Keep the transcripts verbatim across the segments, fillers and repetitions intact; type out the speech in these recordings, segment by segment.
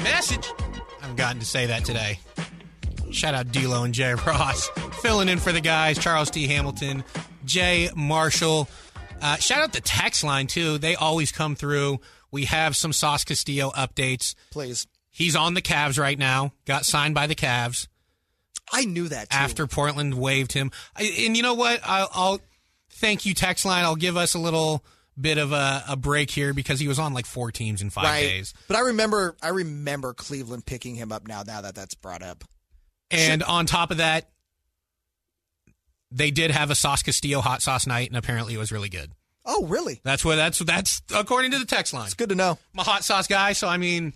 Message. I haven't gotten to say that today. Shout out D-Lo and Jay Ross. Filling in for the guys. Charles T. Hamilton, Jay Marshall. Uh, shout out the text line, too. They always come through. We have some Sauce Castillo updates. Please. He's on the Cavs right now. Got signed by the Cavs. I knew that, too. After Portland waived him. I, and you know what? I'll, I'll thank you, text line. I'll give us a little bit of a, a break here because he was on like four teams in five right. days. But I remember I remember Cleveland picking him up now, now that that's brought up. And Shit. on top of that, they did have a Sauce Castillo hot sauce night, and apparently it was really good. Oh, really? That's what that's that's according to the text line. It's good to know. I'm a hot sauce guy, so I mean,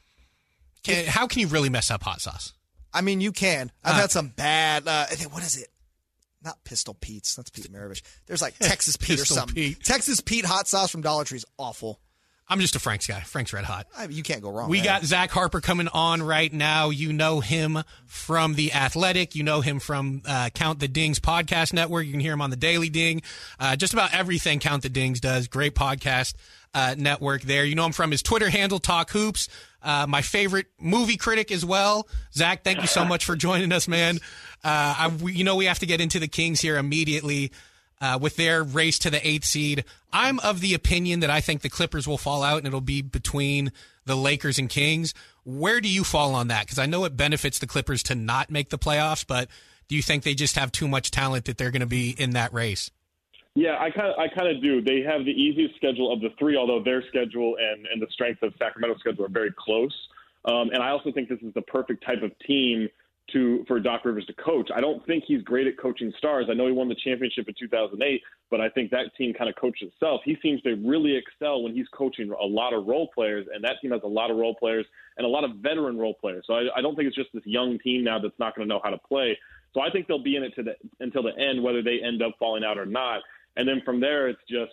can, how can you really mess up hot sauce? I mean, you can. I've uh, had some bad. Uh, what is it? Not Pistol Pete's. That's Pete Maravich. There's like Texas Pete or something. Pete. Texas Pete hot sauce from Dollar Tree is awful. I'm just a Frank's guy. Frank's Red Hot. I mean, you can't go wrong. We man. got Zach Harper coming on right now. You know him from The Athletic. You know him from uh, Count the Dings podcast network. You can hear him on the Daily Ding. Uh, just about everything Count the Dings does. Great podcast uh, network there. You know him from his Twitter handle, Talk Hoops. Uh, my favorite movie critic as well. Zach, thank you so much for joining us, man. Uh, I, we, you know we have to get into the Kings here immediately. Uh, with their race to the eighth seed. I'm of the opinion that I think the Clippers will fall out and it'll be between the Lakers and Kings. Where do you fall on that? Because I know it benefits the Clippers to not make the playoffs, but do you think they just have too much talent that they're going to be in that race? Yeah, I kind of I kind of do. They have the easiest schedule of the three, although their schedule and, and the strength of Sacramento's schedule are very close. Um, and I also think this is the perfect type of team to for Doc Rivers to coach. I don't think he's great at coaching stars. I know he won the championship in two thousand eight, but I think that team kind of coached itself. He seems to really excel when he's coaching a lot of role players, and that team has a lot of role players and a lot of veteran role players. So I, I don't think it's just this young team now that's not going to know how to play. So I think they'll be in it to the, until the end, whether they end up falling out or not. And then from there, it's just,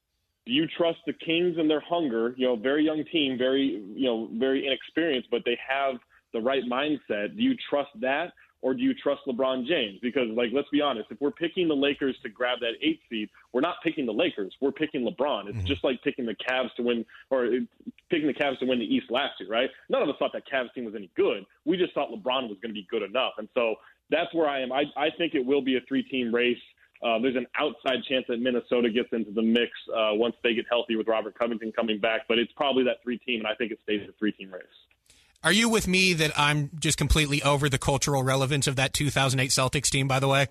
do you trust the Kings and their hunger? You know, very young team, very, you know, very inexperienced, but they have the right mindset. Do you trust that, or do you trust LeBron James? Because, like, let's be honest, if we're picking the Lakers to grab that eighth seed, we're not picking the Lakers. We're picking LeBron. It's mm-hmm. just like picking the Cavs to win, or picking the Cavs to win the East last year, right? None of us thought that Cavs team was any good. We just thought LeBron was going to be good enough. And so that's where I am. I, I think it will be a three-team race. Uh, there's an outside chance that Minnesota gets into the mix uh, once they get healthy with Robert Covington coming back, but it's probably that three-team, and I think it stays a three-team race. Are you with me that I'm just completely over the cultural relevance of that two thousand eight Celtics team, by the way?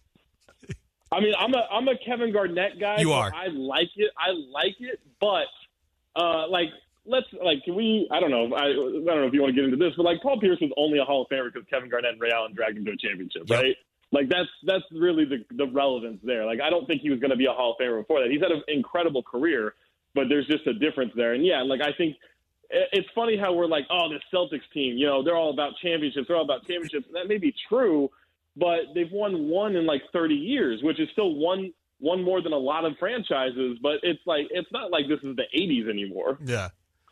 I mean, I'm a I'm a Kevin Garnett guy. You are. I like it. I like it, but uh, like let's like can we? I don't know. I, I don't know if you want to get into this, but like Paul Pierce was only a Hall of Famer because Kevin Garnett and Ray Allen dragged him to a championship, yep. right? Like that's that's really the the relevance there. Like I don't think he was going to be a Hall of Famer before that. He's had an incredible career, but there's just a difference there. And yeah, like I think. It's funny how we're like, oh, this Celtics team, you know, they're all about championships. They're all about championships. That may be true, but they've won one in like thirty years, which is still one one more than a lot of franchises. But it's like it's not like this is the eighties anymore. Yeah.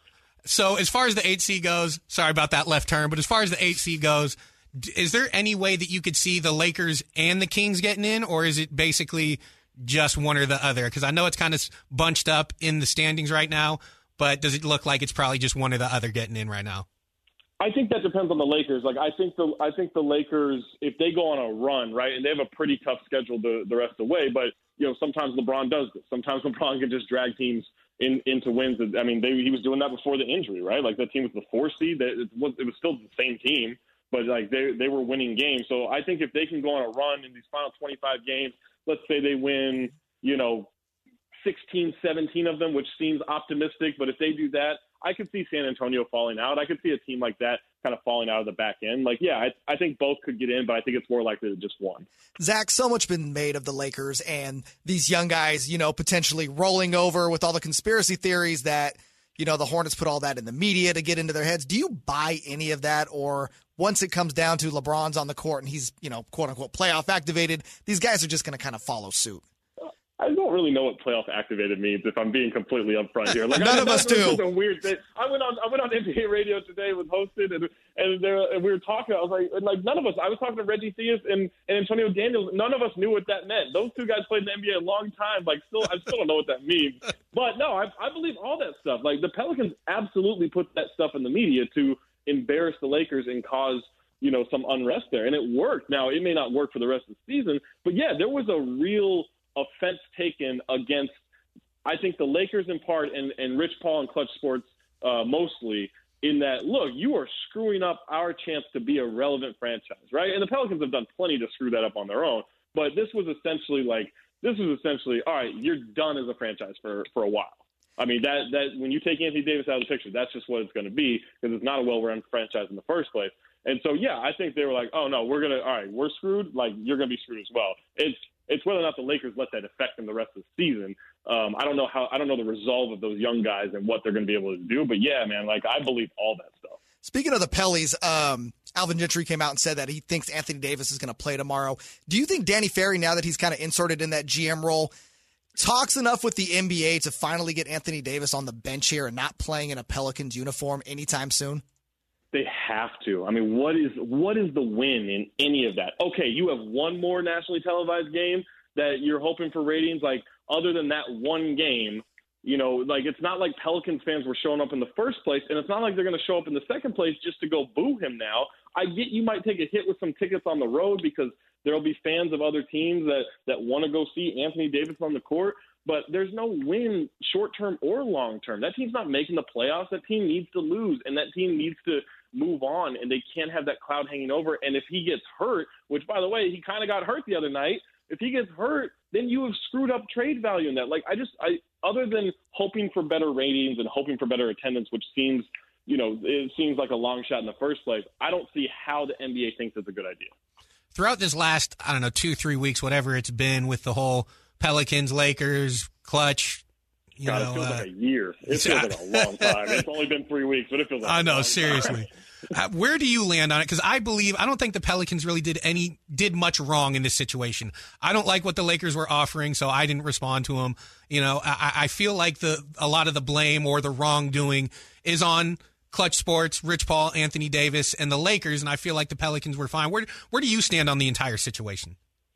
So as far as the eight seed goes, sorry about that left turn, but as far as the eight seed goes, is there any way that you could see the Lakers and the Kings getting in, or is it basically just one or the other? Because I know it's kind of bunched up in the standings right now. But does it look like it's probably just one or the other getting in right now? I think that depends on the Lakers. Like I think the I think the Lakers, if they go on a run, right, and they have a pretty tough schedule the, the rest of the way, but you know sometimes LeBron does this. Sometimes LeBron can just drag teams in, into wins. I mean, they, he was doing that before the injury, right? Like that team was the four seed. It was, it was still the same team, but like they they were winning games. So I think if they can go on a run in these final twenty-five games, let's say they win, you know. sixteen, seventeen of them, which seems optimistic. But if they do that, I could see San Antonio falling out. I could see a team like that kind of falling out of the back end. Like, yeah, I, I think both could get in, but I think it's more likely than just one. Zach, so much been made of the Lakers and these young guys, you know, potentially rolling over with all the conspiracy theories that, you know, the Hornets put all that in the media to get into their heads. Do you buy any of that? Or once it comes down to LeBron's on the court and he's, you know, quote unquote playoff activated, these guys are just going to kind of follow suit? I don't really know what playoff activated means, if I'm being completely upfront here. Like, None I, of us do. A weird thing. I went on. I went on N B A radio today, was hosted, and and, there, and we were talking. I was like, and like none of us. I was talking to Reggie Theus and, and Antonio Daniels. None of us knew what that meant. Those two guys played in the N B A a long time. Like, still, I still don't know what that means. But no, I, I believe all that stuff. Like the Pelicans absolutely put that stuff in the media to embarrass the Lakers and cause, you know, some unrest there. And it worked. Now, it may not work for the rest of the season, but yeah, there was a real offense taken against, I think, the Lakers in part and, and Rich Paul and Clutch Sports uh, mostly, in that, look, you are screwing up our chance to be a relevant franchise, right? And the Pelicans have done plenty to screw that up on their own. But this was essentially like, this was essentially, all right, you're done as a franchise for, for a while. I mean, that that when you take Anthony Davis out of the picture, that's just what it's going to be, because it's not a well-run franchise in the first place. And so, yeah, I think they were like, oh, no, we're going to – all right, we're screwed. Like, you're going to be screwed as well. It's it's whether or not the Lakers let that affect them the rest of the season. Um, I don't know how – I don't know the resolve of those young guys and what they're going to be able to do. But, yeah, man, like, I believe all that stuff. Speaking of the Pellies, um, Alvin Gentry came out and said that he thinks Anthony Davis is going to play tomorrow. Do you think Danny Ferry, now that he's kind of inserted in that G M role, talks enough with the N B A to finally get Anthony Davis on the bench here and not playing in a Pelicans uniform anytime soon? They have to. I mean, what is what is the win in any of that? Okay, you have one more nationally televised game that you're hoping for ratings. Like, other than that one game, you know, like, it's not like Pelicans fans were showing up in the first place, and it's not like they're going to show up in the second place just to go boo him now. I get you might take a hit with some tickets on the road because there'll be fans of other teams that, that want to go see Anthony Davis on the court, but there's no win short-term or long-term. That team's not making the playoffs. That team needs to lose, and that team needs to move on, and they can't have that cloud hanging over. And if he gets hurt, which, by the way, he kind of got hurt the other night, if he gets hurt, then you have screwed up trade value in that. Like, I just, I, other than hoping for better ratings and hoping for better attendance, which seems, you know, it seems like a long shot in the first place, I don't see how the N B A thinks it's a good idea. Throughout this last, I don't know, two, three weeks, whatever it's been with the whole Pelicans, Lakers, Clutch, you God, know. it feels uh, like a year. It feels like a long time. It's only been three weeks, but it feels like I a know, long seriously. time. Uh, where do you land on it? Because I believe I don't think the Pelicans really did any did much wrong in this situation. I don't like what the Lakers were offering, so I didn't respond to them. You know, I, I feel like the a lot of the blame or the wrongdoing is on Clutch Sports, Rich Paul, Anthony Davis, and the Lakers, and I feel like the Pelicans were fine. Where where do you stand on the entire situation?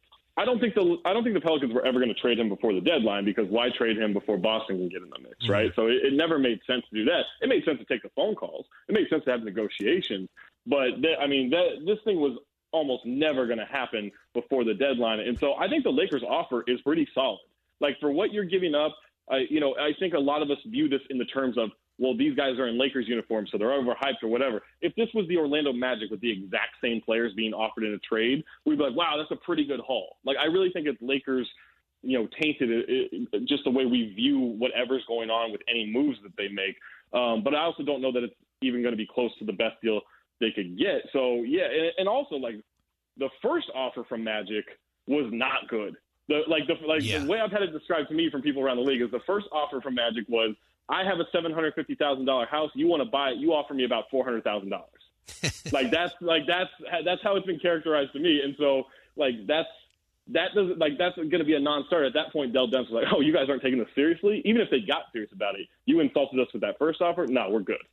I don't think the I don't think the Pelicans were ever going to trade him before the deadline, because why trade him before Boston can get in the mix, mm-hmm. right? So it, it never made sense to do that. It made sense to take the phone calls. It made sense to have negotiations. But, th- I mean, that, this thing was almost never going to happen before the deadline. And so I think the Lakers' offer is pretty solid. Like, for what you're giving up, I, you know, I think a lot of us view this in the terms of, well, these guys are in Lakers uniforms, so they're overhyped or whatever. If this was the Orlando Magic with the exact same players being offered in a trade, we'd be like, wow, that's a pretty good haul. Like, I really think it's Lakers, you know, tainted it, it, just the way we view whatever's going on with any moves that they make. Um, but I also don't know that it's even going to be close to the best deal they could get. So, yeah, and, and also, like, the first offer from Magic was not good. The, like, the, like yeah. the way I've had it described to me from people around the league is the first offer from Magic was, I have a seven hundred fifty thousand dollars house. You want to buy it? You offer me about four hundred thousand dollars. like that's like that's that's how it's been characterized to me. And so like that's that doesn't like that's going to be a non-starter at that point. Dell Demps was like, oh, you guys aren't taking this seriously. Even if they got serious about it, you insulted us with that first offer. No, we're good.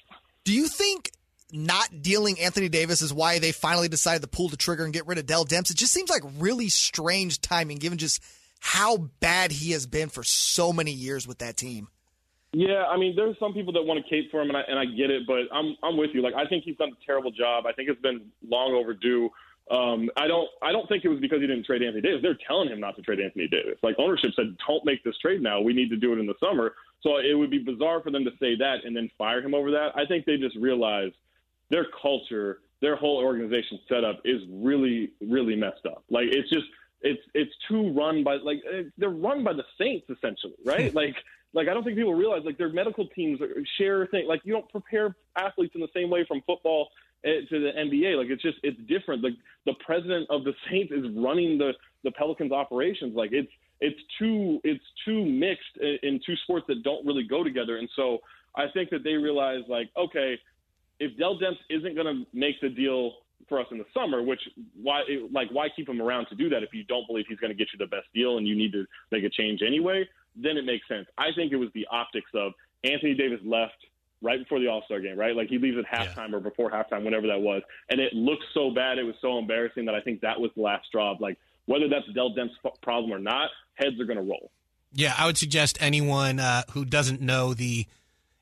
Do you think not dealing Anthony Davis is why they finally decided to pull the trigger and get rid of Dell Demps? It just seems like really strange timing, given just how bad he has been for so many years with that team. Yeah, I mean, there's some people that want to cape for him, and I, and I get it, but I'm I'm with you. Like, I think he's done a terrible job. I think it's been long overdue. Um, I don't I don't think it was because he didn't trade Anthony Davis. They're telling him not to trade Anthony Davis. Like, ownership said, don't make this trade now. We need to do it in the summer. So it would be bizarre for them to say that and then fire him over that. I think they just realized their culture, their whole organization setup is really, really messed up. Like, it's just it's it's too run by like they're run by the Saints essentially, right? like. Like, I don't think people realize, like, their medical teams share things. Like, you don't prepare athletes in the same way from football to the N B A. Like, it's just, it's different. Like, the president of the Saints is running the, the Pelicans operations. Like, it's, it's too, it's too mixed in two sports that don't really go together. And so I think that they realize, like, okay, if Dell Demps isn't going to make the deal for us in the summer, which why, like, why keep him around to do that if you don't believe he's going to get you the best deal and you need to make a change anyway? Then it makes sense. I think it was the optics of Anthony Davis left right before the All-Star game, right? Like, he leaves at halftime yeah. or before halftime, whenever that was. And it looked so bad. It was so embarrassing that I think that was the last straw of, like, whether that's Dell Demps' problem or not, heads are going to roll. Yeah, I would suggest anyone uh, who doesn't know the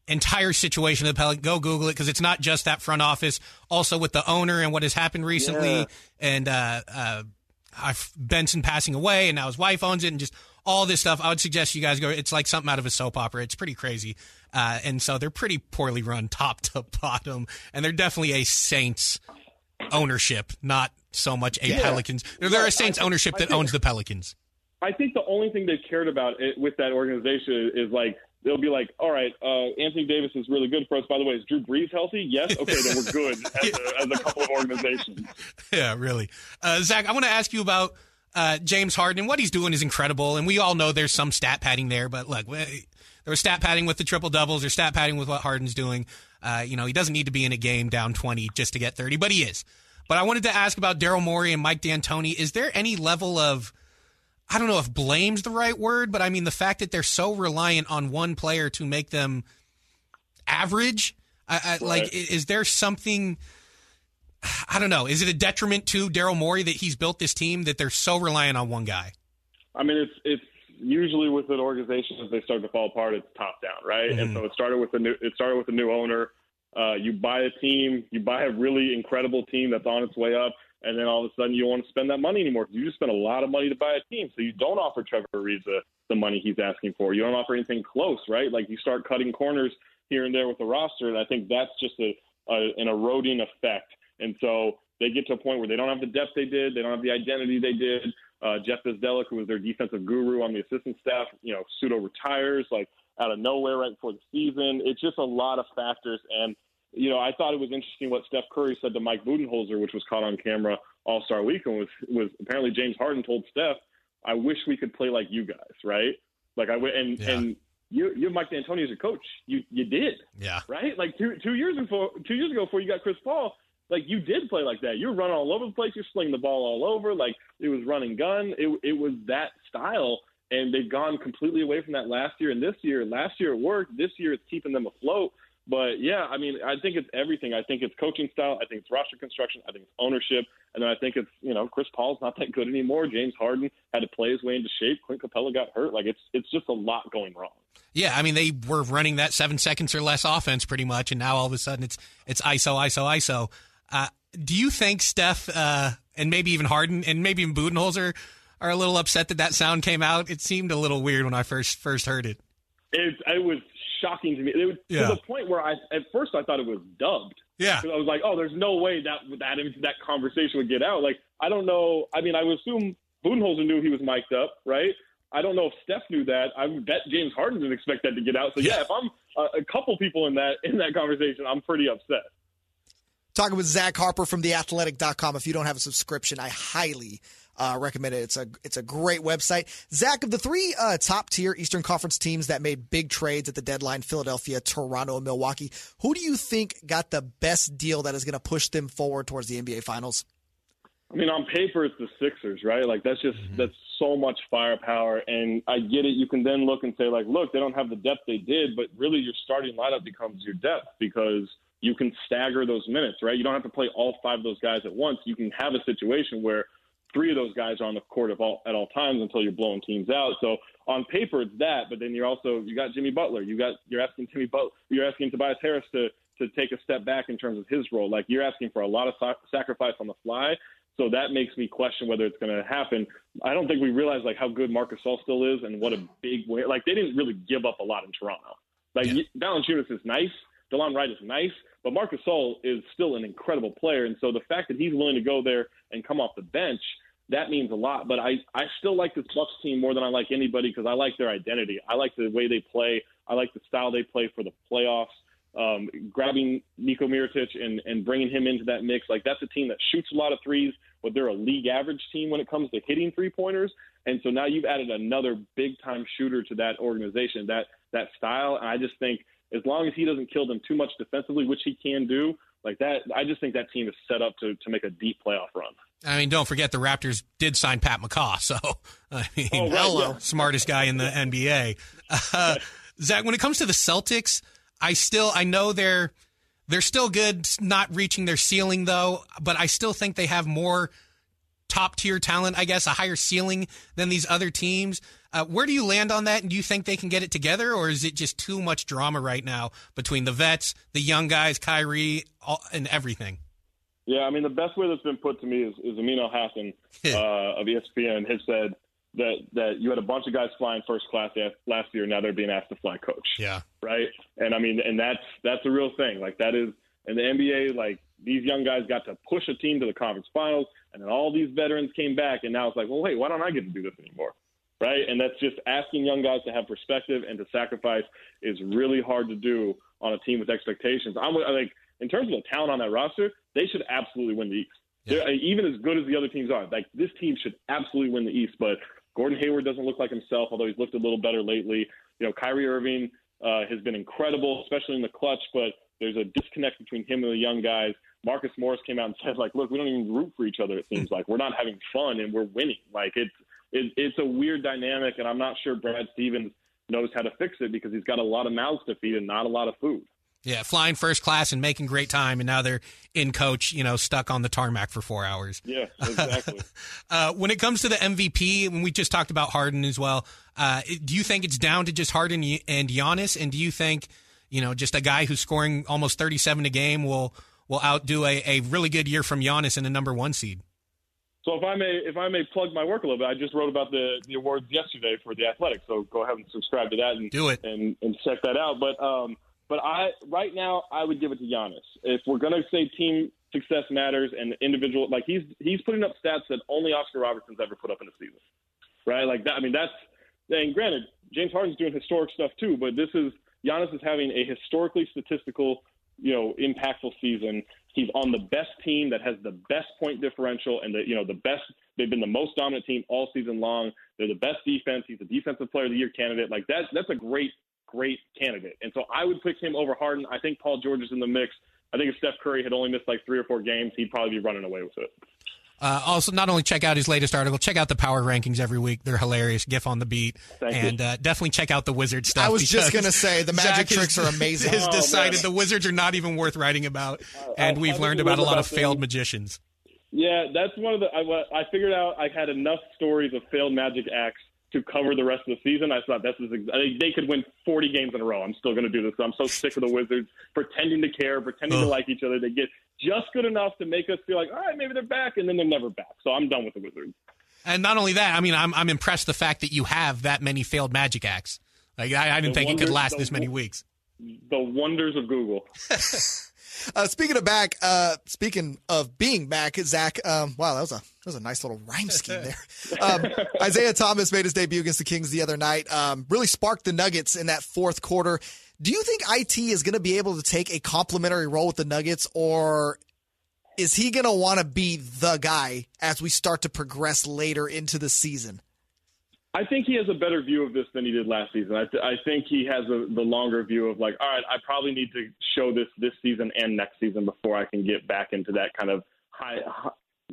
entire situation of the Pelicans. Go Google it because it's not just that front office. Also with the owner and what has happened recently, Yeah. and uh, uh, I've Benson passing away, and now his wife owns it, and just all this stuff. I would suggest you guys go. It's like something out of a soap opera. It's pretty crazy, uh, and so they're pretty poorly run, top to bottom, and they're definitely a Saints ownership, not so much a Yeah. Pelicans. They're, they're a Saints I- ownership I that think- owns the Pelicans. I think the only thing they've cared about it, with that organization is like they'll be like, all right, uh, Anthony Davis is really good for us. By the way, is Drew Brees healthy? Yes. Okay, then we're good as a, as a couple of organizations. Yeah, really. Uh, Zach, I want to ask you about uh, James Harden. And what he's doing is incredible, and we all know there's some stat padding there. But look, there was stat padding with the triple doubles, or stat padding with what Harden's doing. Uh, you know, he doesn't need to be in a game down twenty just to get thirty, but he is. But I wanted to ask about Daryl Morey and Mike D'Antoni. Is there any level of, I don't know if blame's the right word, but I mean the fact that they're so reliant on one player to make them average? I, I, Right. Like, is there something, I don't know, is it a detriment to Daryl Morey that he's built this team that they're so reliant on one guy? I mean, it's it's usually with an organization as they start to fall apart, it's top down, right? Mhm. And so it started with a new it started with a new owner. Uh, you buy a team, you buy a really incredible team that's on its way up, and then all of a sudden you don't want to spend that money anymore. You just spend a lot of money to buy a team, so you don't offer Trevor Ariza the money he's asking for. You don't offer anything close, right? Like you start cutting corners here and there with the roster, and I think that's just a, a an eroding effect. And so they get to a point where they don't have the depth they did, they don't have the identity they did. Uh, Jeff Bezdelek, who was their defensive guru on the assistant staff, you know, pseudo retires like out of nowhere right before the season. It's just a lot of factors. And, you know, I thought it was interesting what Steph Curry said to Mike Budenholzer, which was caught on camera All-Star Weekend, was, was apparently James Harden told Steph, I wish we could play like you guys, right? Like I w- and Yeah. and you you have Mike D'Antoni as your coach. You you did, Yeah. right? Like two two years before two years ago before you got Chris Paul, like you did play like that. You were running all over the place. You're slinging the ball all over. Like it was run and gun. It it was that style, and they've gone completely away from that last year and this year. Last year it worked. This year it's keeping them afloat. But yeah, I mean, I think it's everything. I think it's coaching style. I think it's roster construction. I think it's ownership, and then I think it's you know Chris Paul's not that good anymore. James Harden had to play his way into shape. Clint Capella got hurt. Like it's it's just a lot going wrong. Yeah, I mean, they were running that seven seconds or less offense pretty much, and now all of a sudden it's it's I S O, I S O, I S O. Uh, do you think Steph uh, and maybe even Harden and maybe even Budenholzer are a little upset that that sound came out? It seemed a little weird when I first first heard it. It, it was shocking to me. It was Yeah. to the point where I at first I thought it was dubbed. Yeah. Because I was like, oh, there's no way that that that conversation would get out. Like, I don't know. I mean, I would assume Budenholzer knew he was mic'd up, right? I don't know if Steph knew that. I would bet James Harden didn't expect that to get out. So yeah, if I'm a, a couple people in that in that conversation, I'm pretty upset. Talking with Zach Harper from the athletic dot com. If you don't have a subscription, I highly uh, recommend it. It's a it's a great website. Zach, of the three uh, top tier Eastern Conference teams that made big trades at the deadline, Philadelphia, Toronto, and Milwaukee, who do you think got the best deal that is going to push them forward towards the N B A Finals? I mean, on paper, it's the Sixers, right? Like, that's just Mm-hmm. that's so much firepower. And I get it. You can then look and say, like, look, they don't have the depth they did, but really your starting lineup becomes your depth because you can stagger those minutes, right? You don't have to play all five of those guys at once. You can have a situation where three of those guys are on the court of all, at all times until you're blowing teams out. So on paper, it's that, but then you're also you got Jimmy Butler. You got you're asking Jimmy Butler. You're asking Tobias Harris to to take a step back in terms of his role. Like you're asking for a lot of sac- sacrifice on the fly. So that makes me question whether it's going to happen. I don't think we realize like how good Marc Gasol still is and what a big win. Like they didn't really give up a lot in Toronto. Like Yeah. Valanciunas is nice, DeLon Wright is nice, but Marc Gasol is still an incredible player. And so the fact that he's willing to go there and come off the bench, that means a lot. But I, I still like this Bucks team more than I like anybody because I like their identity. I like the way they play. I like the style they play for the playoffs. Um, grabbing Niko Mirotic and, and bringing him into that mix, like that's a team that shoots a lot of threes, but they're a league average team when it comes to hitting three-pointers. And so now you've added another big-time shooter to that organization, that that style. And I just think as long as he doesn't kill them too much defensively, which he can do, like that, I just think that team is set up to to make a deep playoff run. I mean, don't forget the Raptors did sign Pat McCaw, so I mean, Oh, right, hello, yeah. smartest guy in the N B A. Uh, Zach, when it comes to the Celtics, I still I know they're they're still good, not reaching their ceiling though, but I still think they have more top tier talent, I guess, a higher ceiling than these other teams. Uh, where do you land on that? And do you think they can get it together, or is it just too much drama right now between the vets, the young guys, Kyrie, all, and everything? Yeah, I mean, the best way that's been put to me is, is Amin Elhassan uh, of E S P N has said that, that you had a bunch of guys flying first class last year, now they're being asked to fly coach. Yeah. Right? And, I mean, and that's that's a real thing. Like, that is – in the N B A, like, these young guys got to push a team to the conference finals, and then all these veterans came back, and now it's like, well, wait, why don't I get to do this anymore? Right? And that's just asking young guys to have perspective and to sacrifice is really hard to do on a team with expectations. I'm like, in terms of the talent on that roster, they should absolutely win the East. Yeah. Even as good as the other teams are, like, this team should absolutely win the East. But Gordon Hayward doesn't look like himself, although he's looked a little better lately. You know, Kyrie Irving uh, has been incredible, especially in the clutch, but there's a disconnect between him and the young guys. Marcus Morris came out and said, like, look, we don't even root for each other, it seems like. We're not having fun, and we're winning. Like, it's it, it's a weird dynamic, and I'm not sure Brad Stevens knows how to fix it because he's got a lot of mouths to feed and not a lot of food. Yeah, flying first class and making great time, and now they're in coach, you know, stuck on the tarmac for four hours. Yeah, exactly. uh, when it comes to the M V P, when we just talked about Harden as well, uh, do you think it's down to just Harden and Giannis? And do you think, you know, just a guy who's scoring almost thirty-seven a game will will outdo a, a really good year from Giannis and a number one seed? So if I may, if I may plug my work a little bit, I just wrote about the, the awards yesterday for the Athletic. So go ahead and subscribe to that and do it and, and check that out. But um, but I right now I would give it to Giannis. If we're gonna say team success matters and individual, like he's he's putting up stats that only Oscar Robertson's ever put up in a season, right? Like that. I mean, that's and granted, James Harden's doing historic stuff too, but this is Giannis is having a historically statistical, you know, impactful season. He's on the best team that has the best point differential and the, you know, the best, they've been the most dominant team all season long. They're the best defense. He's a defensive player of the year candidate. Like that's, that's a great, great candidate. And so I would pick him over Harden. I think Paul George is in the mix. I think if Steph Curry had only missed like three or four games, he'd probably be running away with it. Uh, also, not only check out his latest article, check out the power rankings every week. They're hilarious. GIF on the beat. Thank and uh, definitely check out the Wizard stuff. I was just going to say, the magic Zach tricks is, are amazing. has oh, decided man. the Wizards are not even worth writing about, and I, we've I learned about a lot about of failed them. magicians. Yeah, that's one of the I, I figured out I had enough stories of failed magic acts to cover the rest of the season. I thought this is I, they could win forty games in a row. I'm still going to do this. I'm so sick of the Wizards pretending to care, pretending Ugh. to like each other. They get just good enough to make us feel like, all right, maybe they're back, and then they're never back. So I'm done with the Wizards. And not only that, I mean, I'm I'm impressed the fact that you have that many failed magic acts. Like I, I didn't The think wonders, it could last the, this many weeks. The wonders of Google. Uh, speaking of back, uh, speaking of being back, Zach, um, wow, that was a that was a nice little rhyme scheme there. Um, Isaiah Thomas made his debut against the Kings the other night. Um, really sparked the Nuggets in that fourth quarter. Do you think I T is going to be able to take a complimentary role with the Nuggets, or is he going to want to be the guy as we start to progress later into the season? I think he has a better view of this than he did last season. I, th- I think he has a, the longer view of like, all right, I probably need to show this this season and next season before I can get back into that kind of high. high...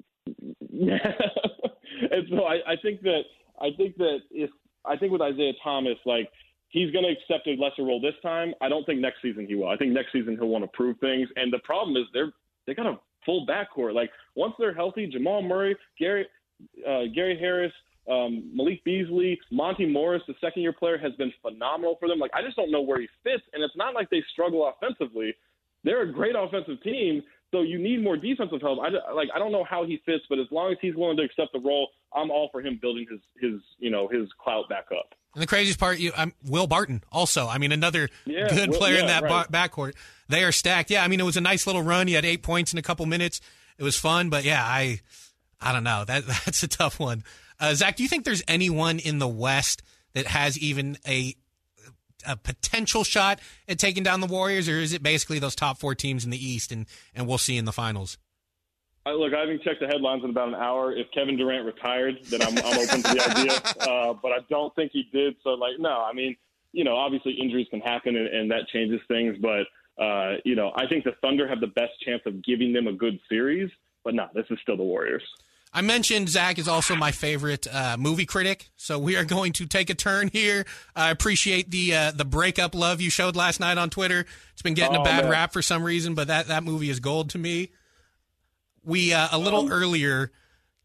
and so I, I think that I think that if I think with Isaiah Thomas, like he's going to accept a lesser role this time. I don't think next season he will. I think next season he'll want to prove things. And the problem is they're they got a full backcourt. Like once they're healthy, Jamal Murray, Gary uh, Gary Harris. Um, Malik Beasley, Monty Morris, the second-year player, has been phenomenal for them. Like, I just don't know where he fits, and it's not like they struggle offensively. They're a great offensive team, so you need more defensive help. I, like, I don't know how he fits, but as long as he's willing to accept the role, I'm all for him building his, his you know, his clout back up. And the craziest part, you, um, Will Barton also. I mean, another yeah, good Will, player yeah, in that right. ba- backcourt. They are stacked. Yeah, I mean, it was a nice little run. He had eight points in a couple minutes. It was fun, but yeah, I, I don't know. That that's a tough one. Uh, Zach, do you think there's anyone in the West that has even a a potential shot at taking down the Warriors, or is it basically those top four teams in the East, and, and we'll see in the finals? I, look, I haven't checked the headlines in about an hour. If Kevin Durant retired, then I'm, I'm open to the idea, uh, but I don't think he did. So, like, no, I mean, you know, obviously injuries can happen, and, and that changes things, but, uh, you know, I think the Thunder have the best chance of giving them a good series, but no, this is still the Warriors. I mentioned Zach is also my favorite uh, movie critic, so we are going to take a turn here. I appreciate the uh, the breakup love you showed last night on Twitter. It's been getting oh, a bad man. rap for some reason, but that, that movie is gold to me. We uh, a little um, earlier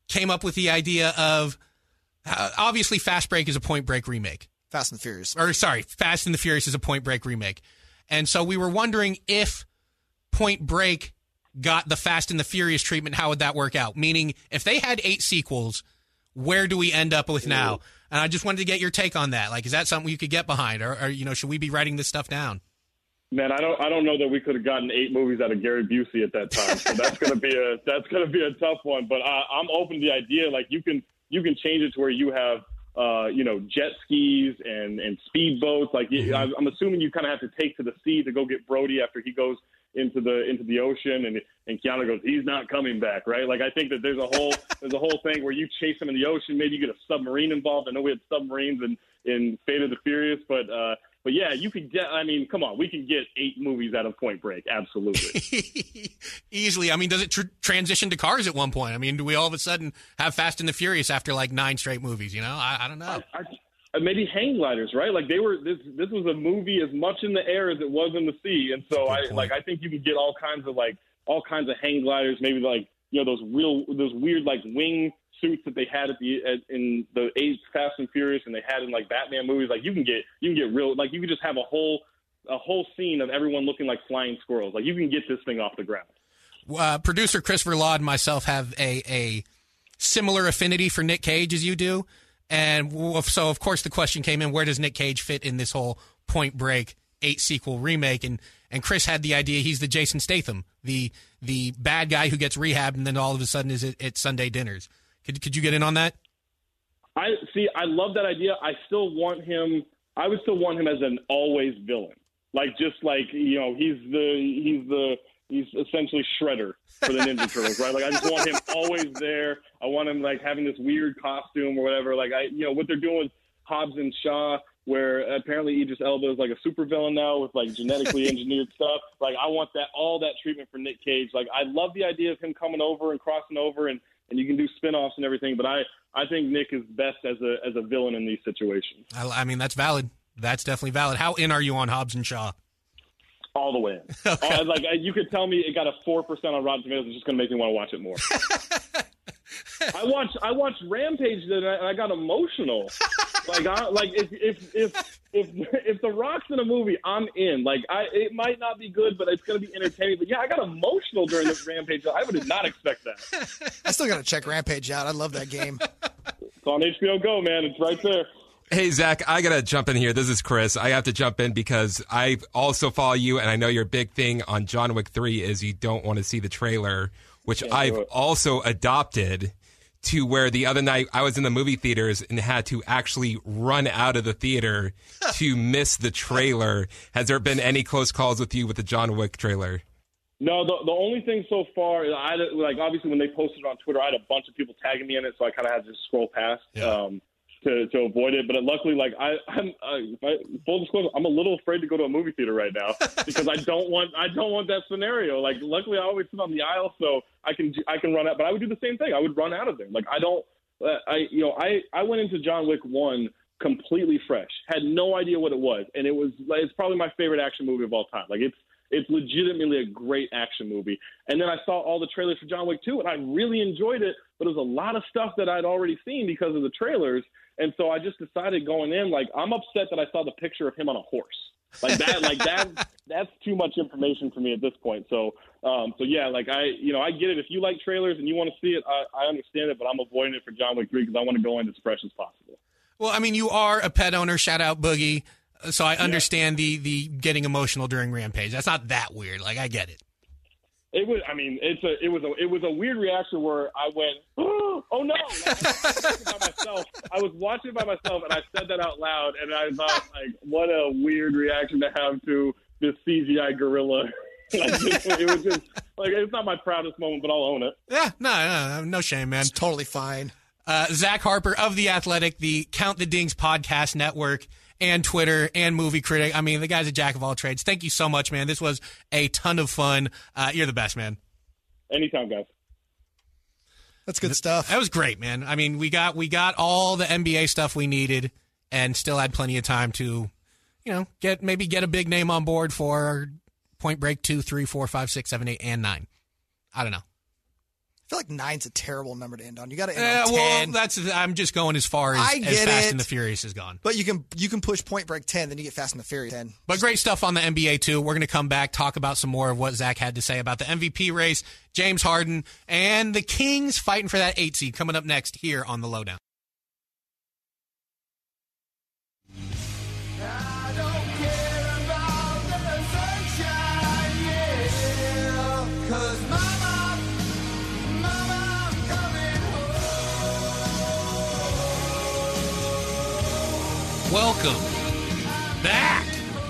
came up with the idea of uh, obviously Fast Break is a Point Break remake. Fast and the Furious. Or sorry, Fast and the Furious is a Point Break remake. And so we were wondering if Point Break got the Fast and the Furious treatment, how would that work out? Meaning, if they had eight sequels, where do we end up with now? And I just wanted to get your take on that. Like, is that something you could get behind? Or, or you know, should we be writing this stuff down? Man, I don't I don't know that we could have gotten eight movies out of Gary Busey at that time. So that's gonna be a that's gonna be a tough one. But I, I'm open to the idea. Like you can you can change it to where you have uh, you know jet skis and and speedboats. Like mm-hmm. I'm assuming you kind of have to take to the sea to go get Brody after he goes into the into the ocean, and and Keanu goes, he's not coming back, right? Like I think that there's a whole there's a whole thing where you chase him in the ocean. Maybe you get a submarine involved. I know we had submarines in in Fate of the Furious, but. Uh, But yeah, you could get, I mean, come on, we can get eight movies out of Point Break. Absolutely. Easily. I mean, does it tr- transition to cars at one point? I mean, do we all of a sudden have Fast and the Furious after like nine straight movies? You know, I, I don't know. I, I, maybe hang gliders, right? Like they were, this, this was a movie as much in the air as it was in the sea. And so I, like, I think you could get all kinds of like, all kinds of hang gliders, maybe like, you know, those real, those weird like wing suits that they had at the at, in the eight Fast and Furious, and they had in like Batman movies. Like you can get you can get real like you could just have a whole a whole scene of everyone looking like flying squirrels. Like you can get this thing off the ground. Uh, producer Christopher Law and myself have a a similar affinity for Nick Cage as you do, and so of course the question came in: where does Nick Cage fit in this whole Point Break eight sequel remake? And and Chris had the idea he's the Jason Statham, the the bad guy who gets rehabbed and then all of a sudden is at, at Sunday dinners. Could, could you get in on that? I see. I love that idea. I still want him. I would still want him as an always villain. Like just like you know, he's the he's the he's essentially Shredder for the Ninja Turtles, right? Like I just want him always there. I want him like having this weird costume or whatever. Like I, you know, what they're doing with Hobbs and Shaw, where apparently Idris Elba is like a supervillain now with like genetically engineered stuff. Like I want that all that treatment for Nick Cage. Like I love the idea of him coming over and crossing over and. And you can do spinoffs and everything, but I, I think Nick is best as a as a villain in these situations. I, I mean, that's valid. That's definitely valid. How in are you on Hobbs and Shaw? All the way in. Okay. Uh, like you could tell me it got a four percent on Rotten Tomatoes. It's just going to make me want to watch it more. I watched I watched Rampage and I, and I got emotional. Like I, like if if if if if The Rock's in a movie, I'm in. Like I, it might not be good, but it's going to be entertaining. But yeah, I got emotional during this Rampage. I would not expect that. I still got to check Rampage out. I love that game. It's on H B O Go, man. It's right there. Hey, Zach, I got to jump in here. This is Chris. I have to jump in because I also follow you, and I know your big thing on John Wick three is you don't want to see the trailer, which yeah, I've also adopted to where the other night I was in the movie theaters and had to actually run out of the theater to miss the trailer. Has there been any close calls with you with the John Wick trailer? No, the the only thing so far, I had, like obviously when they posted it on Twitter, I had a bunch of people tagging me in it, so I kind of had to scroll past. Yeah. Um, To, to avoid it, but luckily, like I, I'm, I, I, full disclosure, I'm a little afraid to go to a movie theater right now because I don't want, I don't want that scenario. Like, luckily, I always sit on the aisle, so I can, I can run out. But I would do the same thing. I would run out of there. Like, I don't, uh, I, you know, I, I went into John Wick one completely fresh, had no idea what it was, and it was, like, it's probably my favorite action movie of all time. Like, it's, it's legitimately a great action movie. And then I saw all the trailers for John Wick two, and I really enjoyed it. But it was a lot of stuff that I'd already seen because of the trailers. And so I just decided going in, like, I'm upset that I saw the picture of him on a horse. Like that, like that, that's too much information for me at this point. So, um, so yeah, like I, you know, I get it. If you like trailers and you want to see it, I, I understand it, but I'm avoiding it for John Wick three because I want to go in as fresh as possible. Well, I mean, you are a pet owner. Shout out Boogie. So I understand yeah. the, the getting emotional during Rampage. That's not that weird. Like, I get it. It was. I mean, it's a. It was a. It was a weird reaction where I went, "Oh, oh no!" Like, I was watching by myself. I was watching by myself, and I said that out loud. And I thought, like, what a weird reaction to have to this C G I gorilla. Like, it, it was just like it's not my proudest moment, but I'll own it. Yeah, no, no, no shame, man. It's totally fine. Uh, Zach Harper of The Athletic, the Count the Dings podcast network, and Twitter, and movie critic. I mean, the guy's a jack of all trades. Thank you so much, man. This was a ton of fun. Uh, you're the best, man. Anytime, guys. That's good stuff. That was great, man. I mean, we got we got all the N B A stuff we needed, and still had plenty of time to, you know, get maybe get a big name on board for Point Break two, three, four, five, six, seven, eight, and nine. I don't know. I feel like nine's a terrible number to end on. You got to end Uh, on well, ten. that's I'm just going as far as, I as get Fast it. and the Furious is gone. But you can you can push Point Break ten, then you get Fast and the Furious ten. But great stuff on the N B A, too. We're going to come back, talk about some more of what Zach had to say about the M V P race, James Harden, and the Kings fighting for that eight seed coming up next here on The Lowdown. I don't care about the sunshine, yeah. 'Cause mama, mama, I'm coming home. Welcome back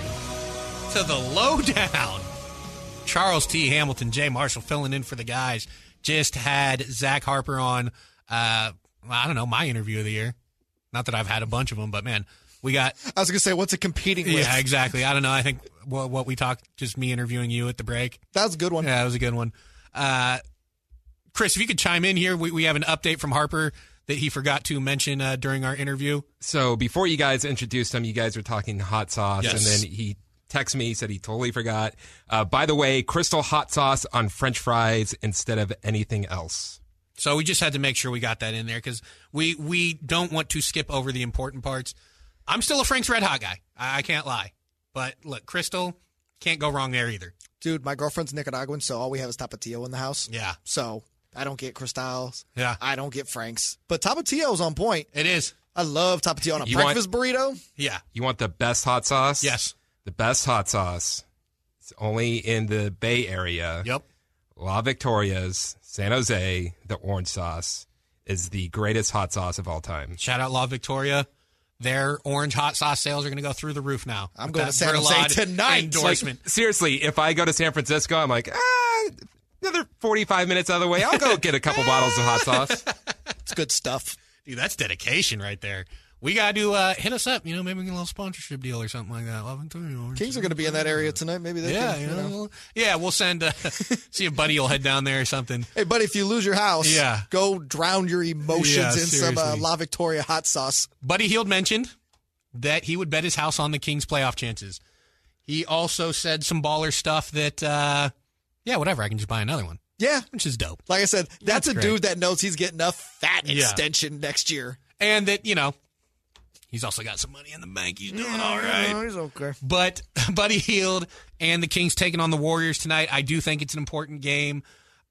to The Lowdown. Charles T. Hamilton, Jay Marshall filling in for the guys. Just had Zach Harper on, uh, I don't know, my interview of the year. Not that I've had a bunch of them, but man, we got... I was going to say, what's it competing with? Yeah, exactly. I don't know. I think what, what we talked, just me interviewing you at the break. That was a good one. Yeah, that was a good one. Uh, Chris, if you could chime in here, we, we have an update from Harper that he forgot to mention uh, during our interview. So before you guys introduced him, you guys were talking hot sauce, Yes. and then he texted me, said he totally forgot. Uh, by the way, crystal hot sauce on French fries instead of anything else. So we just had to make sure we got that in there because we, we don't want to skip over the important parts. I'm still a Frank's Red Hot guy. I, I can't lie. But look, Crystal, can't go wrong there either. Dude, my girlfriend's Nicaraguan, so all we have is Tapatio in the house. Yeah. So I don't get Cristals. Yeah. I don't get Frank's. But Tapatio's on point. It is. I love Tapatio on a You breakfast burrito. Yeah. You want the best hot sauce? Yes. The best hot sauce. It's only in the Bay Area. Yep. La Victoria's, San Jose, the orange sauce is the greatest hot sauce of all time. Shout out La Victoria. Their orange hot sauce sales are going to go through the roof now. I'm With going that to San Jose Verlade tonight. Endorsement. Like, seriously, if I go to San Francisco, I'm like, ah, another forty-five minutes out of the way, I'll go get a couple bottles of hot sauce. It's good stuff. Dude, that's dedication right there. We got to uh, hit us up. You know, maybe we get a little sponsorship deal or something like that. La Victoria, orange Kings are going to be in that area tonight. Maybe they Yeah, can, you you know. know, yeah, we'll send. Uh, see if Buddy will head down there or something. Hey, buddy, if you lose your house, Yeah. go drown your emotions Yeah, in some uh, seriously. La Victoria hot sauce. Buddy Hield mentioned that he would bet his house on the Kings' playoff chances. He also said some baller stuff that, uh, yeah, whatever, I can just buy another one, Yeah. which is dope. Like I said, that's, That's a great. dude that knows he's getting a fat Yeah. extension next year. And that, you know, he's also got some money in the bank. He's doing all right. Oh, he's okay. But Buddy Hield and the Kings taking on the Warriors tonight, I do think it's an important game.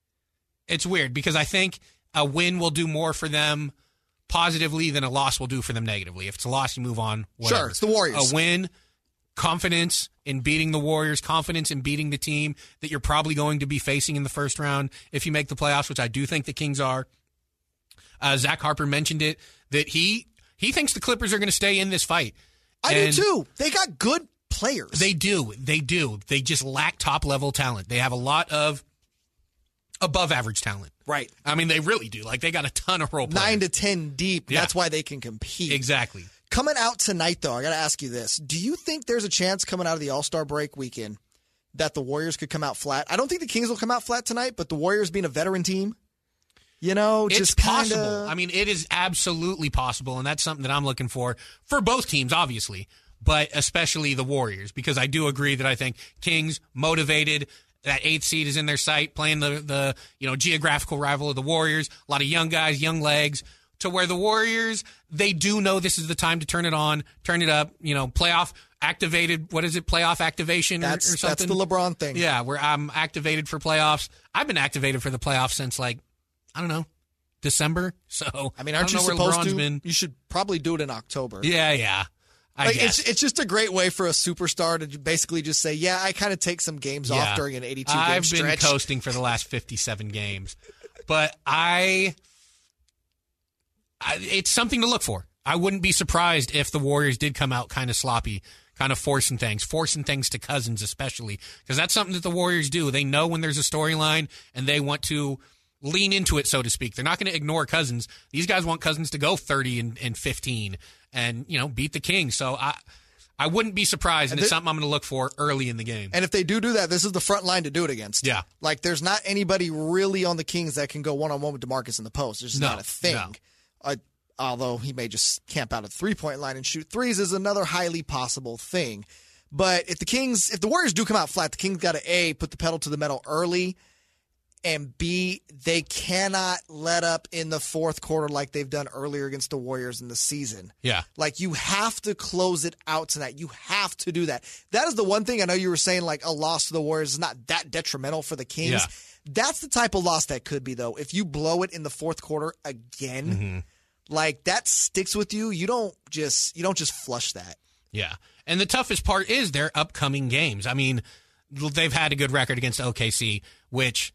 It's weird because I think a win will do more for them positively than a loss will do for them negatively. If it's a loss, you move on. Whatever. Sure, it's the Warriors. A win, confidence in beating the Warriors, confidence in beating the team that you're probably going to be facing in the first round if you make the playoffs, which I do think the Kings are. Uh, Zach Harper mentioned it, that he he thinks the Clippers are going to stay in this fight. I And do too. They got good players. They do. They do. They just lack top-level talent. They have a lot of above-average talent. right. I mean, they really do. Like, they got a ton of role players. Nine to ten deep. Yeah. That's why they can compete. Exactly. Coming out tonight, though, I got to ask you this. Do you think there's a chance coming out of the All-Star break weekend that the Warriors could come out flat? I don't think the Kings will come out flat tonight, but the Warriors being a veteran team, you know, It's just possible. kinda... I mean, it is absolutely possible, and that's something that I'm looking for for both teams, obviously, but especially the Warriors, because I do agree that I think Kings motivated. That eighth seed is in their sight, playing the the you know geographical rival of the Warriors. A lot of young guys, young legs. To where the Warriors, they do know this is the time to turn it on, turn it up. You know, playoff activated. What is it? Playoff activation or, That's, or something. that's the LeBron thing. Yeah, where I'm activated for playoffs. I've been activated for the playoffs since like I don't know December. So I mean, aren't don't you know where supposed LeBron's to? Been. You should probably do it in October. Yeah, yeah. I Like guess. it's it's just a great way for a superstar to basically just say, yeah, I kind of take some games Yeah. off during an eighty-two game I've stretch. been coasting for the last fifty-seven games, but I, I, it's something to look for. I wouldn't be surprised if the Warriors did come out kind of sloppy, kind of forcing things, forcing things to Cousins especially, because that's something that the Warriors do. They know when there's a storyline and they want to lean into it, so to speak. They're not going to ignore Cousins. These guys want Cousins to go thirty and, and fifteen and, you know, beat the Kings. So I, I wouldn't be surprised, and, And it's thi- something I'm going to look for early in the game. And if they do do that, this is the front line to do it against. Yeah. Like, there's not anybody really on the Kings that can go one-on-one with DeMarcus in the post. It's just No, not a thing. no. Uh, although he may just camp out at the three-point line and shoot threes is another highly possible thing. But if the Kings, if the Warriors do come out flat, the Kings got to, A, put the pedal to the metal early, and B, they cannot let up in the fourth quarter like they've done earlier against the Warriors in the season. Yeah. Like, you have to close it out tonight. You have to do that. That is the one thing I know you were saying, like, a loss to the Warriors is not that detrimental for the Kings. Yeah. That's the type of loss that could be, though. If you blow it in the fourth quarter again, Mm-hmm. like, that sticks with you. You don't just you don't just flush that. Yeah. And the toughest part is their upcoming games. I mean, they've had a good record against O K C, which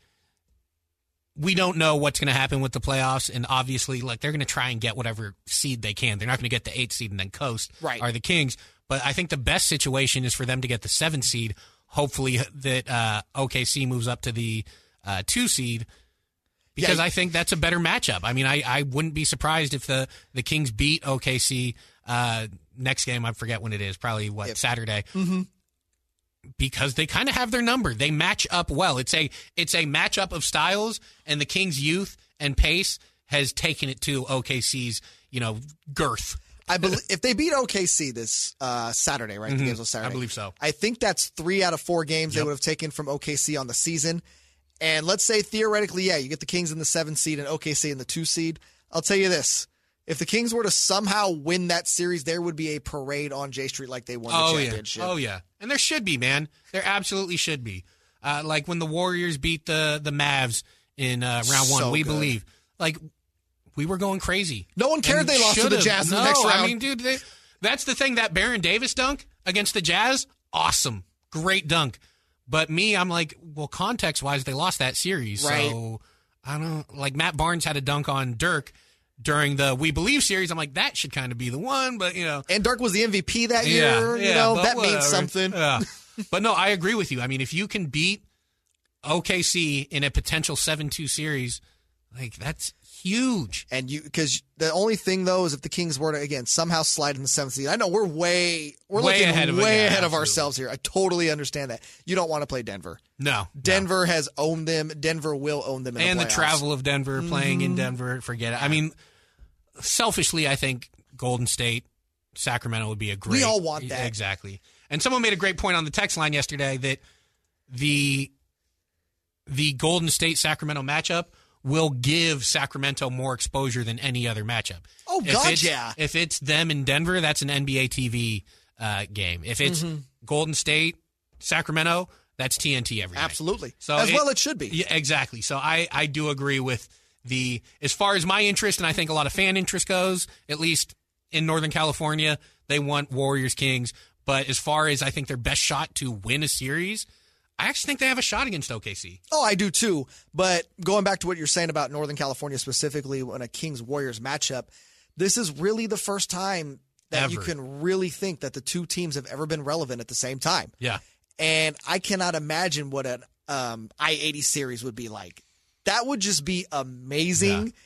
we don't know what's going to happen with the playoffs. And obviously, like, they're going to try and get whatever seed they can. They're not going to get the eighth seed and then coast, Right. are the Kings. But I think the best situation is for them to get the seventh seed. Hopefully that uh, O K C moves up to the uh, two seed. Because Yeah. I think that's a better matchup. I mean, I, I wouldn't be surprised if the, the Kings beat O K C uh, next game. I forget when it is. Probably, what, Yep. Saturday. Mm-hmm. Because they kind of have their number. They match up well. It's a it's a matchup of styles, and the Kings' youth and pace has taken it to O K C's, you know, girth. I believe if they beat O K C this uh, Saturday, right? The games on Saturday. I believe so. I think that's three out of four games they Yep. would have taken from O K C on the season. And let's say theoretically, yeah, you get the Kings in the seventh seed and O K C in the two seed. I'll tell you this. If the Kings were to somehow win that series, there would be a parade on J Street like they won the Oh yeah, championship. oh yeah, and there should be, man. There absolutely should be. Uh, like when the Warriors beat the the Mavs in uh, round one, So we good. believe. Like we were going crazy. No one cared And they lost to the should've. Jazz in no, the next round. I mean, dude, they, that's the thing. That Baron Davis dunk against the Jazz, awesome, great dunk. But me, I'm like, well, context wise, they lost that series. Right. So I don't like Matt Barnes had a dunk on Dirk during the We Believe series. I'm like, that should kind of be the one, but you know. And Dirk was the M V P that year. you know, but that whatever. means something. Yeah. But no, I agree with you. I mean, if you can beat O K C in a potential seven two series, like that's huge. And you, because the only thing though is if the Kings were to again somehow slide in the seventh seed. I know we're way we're Way looking ahead of it, way yeah, ahead of absolutely. ourselves here. I totally understand that. You don't want to play Denver. No. Denver has owned them. Denver will own them in And the the playoffs. travel of Denver, playing Mm-hmm. in Denver, forget it. I mean, selfishly, I think Golden State, Sacramento would be a great. We all want that. Exactly. And someone made a great point on the text line yesterday that the the Golden State Sacramento matchup will give Sacramento more exposure than any other matchup. Oh, If God, it's- yeah. If it's them in Denver, that's an N B A T V uh, game. If it's Mm-hmm. Golden State, Sacramento, that's T N T every night. Absolutely. So as it- well, it should be. Yeah, exactly. So I, I do agree with the, as far as my interest, and I think a lot of fan interest goes, at least in Northern California, they want Warriors Kings. But as far as I think their best shot to win a series, I actually think they have a shot against O K C. Oh, I do too. But going back to what you're saying about Northern California specifically, when a Kings Warriors matchup, this is really the first time that you Ever. can really think that the two teams have ever been relevant at the same time. Yeah. And I cannot imagine what an um, I eighty series would be like. That would just be amazing. Yeah.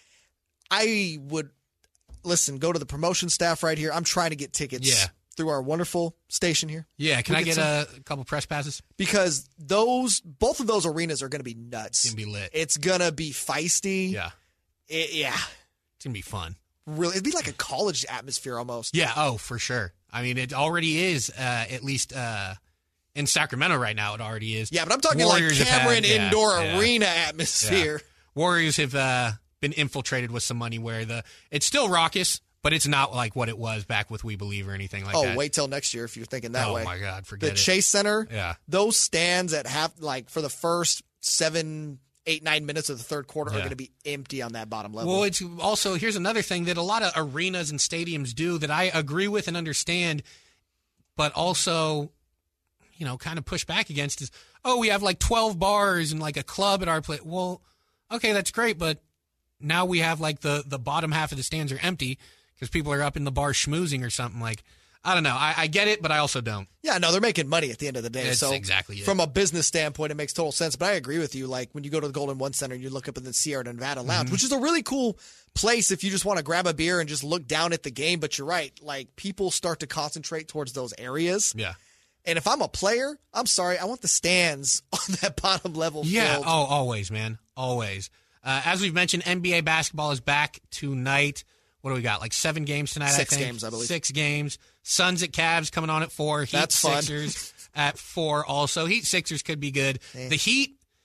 I would, listen, go to the promotion staff right here. I'm trying to get tickets Yeah. through our wonderful station here. Yeah. Can We I get get a, a couple press passes? Because those, both of those arenas are going to be nuts. It's going to be lit. It's going to be feisty. Yeah. It- yeah. It's going to be fun. Really. It'd be like a college atmosphere almost. Yeah. Oh, for sure. I mean, it already is, uh, at least uh, in Sacramento right now, it already is. Yeah, but I'm talking Warriors like have Cameron had- yeah, Indoor yeah. Arena Yeah. atmosphere. Warriors have uh, been infiltrated with some money where the it's still raucous, but it's not like what it was back with We Believe or anything like Oh, that. wait till next year if you're thinking that oh way. my God, The forget it. Chase Center, Yeah. those stands at half, like for the first seven, eight, nine minutes of the third quarter are Yeah. going to be empty on that bottom level. Well, it's also here's another thing that a lot of arenas and stadiums do that I agree with and understand, but also, you know, kind of push back against is, oh, we have like twelve bars and like a club at our place. Well, okay, that's great, but now we have like the the bottom half of the stands are empty because people are up in the bar schmoozing or something. Like, I don't know. I, I get it, but I also don't. yeah, no, they're making money at the end of the day. That's so exactly it. from a business standpoint, it makes total sense. But I agree with you. Like when you go to the Golden One Center and you look up at the Sierra Nevada Mm-hmm. Lounge, which is a really cool place if you just want to grab a beer and just look down at the game. But you're right. Like people start to concentrate towards those areas. Yeah. And if I'm a player, I'm sorry, I want the stands on that bottom level Yeah. filled. Oh, always, man. Always. Uh, as we've mentioned, N B A basketball is back tonight. What do we got? Like seven games tonight, Six I think. games, I believe. Six games. Suns at Cavs coming on at four. Heat That's fun. Sixers at four also. Heat Sixers could be good. Eh. The Heat,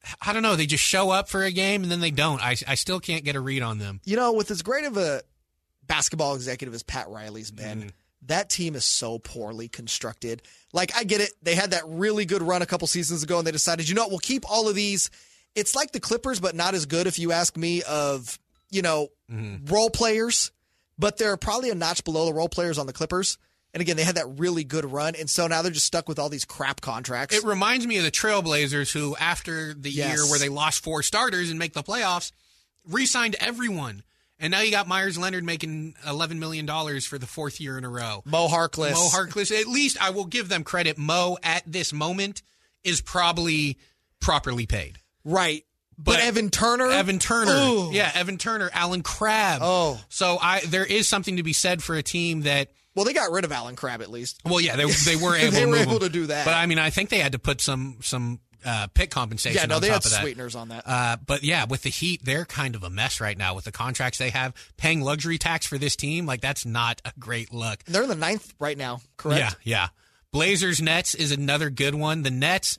I don't know. They just show up for a game and then they don't. I, I still can't get a read on them. You know, with as great of a basketball executive as Pat Riley's been, mm. that team is so poorly constructed. Like, I get it. They had that really good run a couple seasons ago, and they decided, you know what, we'll keep all of these. It's like the Clippers, but not as good, if you ask me, of, you know, mm. role players. But they're probably a notch below the role players on the Clippers. And again, they had that really good run, and so now they're just stuck with all these crap contracts. It reminds me of the Trailblazers, who, after the yes. year where they lost four starters and make the playoffs, re-signed everyone. And now you got Myers Leonard making eleven million dollars for the fourth year in a row. Mo Harkless. Mo Harkless. At least I will give them credit. Mo, at this moment, is probably properly paid. Right. But, but Evan Turner? Evan Turner. Ooh. Yeah, Evan Turner. Alan Crabb. Oh. So I there is something to be said for a team that... Well, they got rid of Alan Crabb, at least. Well, yeah, they, they were able they to were move able him. to do that. But, I mean, I think they had to put some some uh, pick compensation yeah, no, on they top had of that. sweeteners on that. Uh, but, yeah, with the Heat, they're kind of a mess right now with the contracts they have. Paying luxury tax for this team, like, that's not a great look. They're in the ninth right now, correct? Yeah, yeah. Blazers Nets is another good one. The Nets,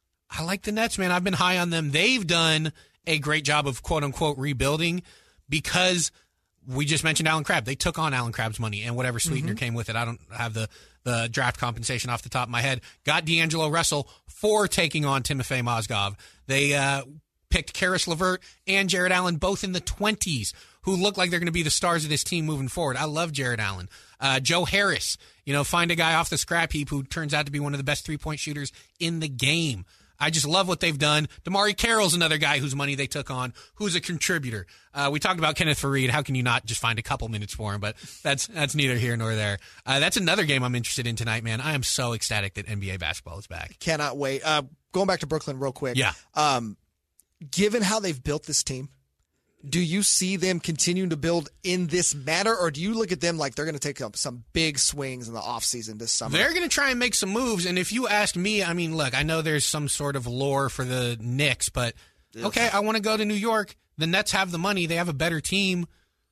I like the Nets, man. I've been high on them. They've done a great job of quote-unquote rebuilding because we just mentioned Alan Crabb. They took on Alan Crabb's money and whatever sweetener mm-hmm. came with it. I don't have the, the draft compensation off the top of my head. Got D'Angelo Russell for taking on Timofey Mozgov. They uh, picked Karis LeVert and Jared Allen, both in the twenties, who look like they're going to be the stars of this team moving forward. I love Jared Allen. Uh, Joe Harris, you know, find a guy off the scrap heap who turns out to be one of the best three-point shooters in the game. I just love what they've done. Damari Carroll's another guy whose money they took on, who's a contributor. Uh, we talked about Kenneth Faried. How can you not just find a couple minutes for him? But that's that's neither here nor there. Uh, that's another game I'm interested in tonight, man. I am so ecstatic that N B A basketball is back. Cannot wait. Uh, going back to Brooklyn real quick. Yeah. Um, given how they've built this team, do you see them continuing to build in this manner, or do you look at them like they're going to take up some big swings in the offseason this summer? They're going to try and make some moves, and if you ask me, I mean, look, I know there's some sort of lore for the Knicks, but okay, I want to go to New York. The Nets have the money. They have a better team.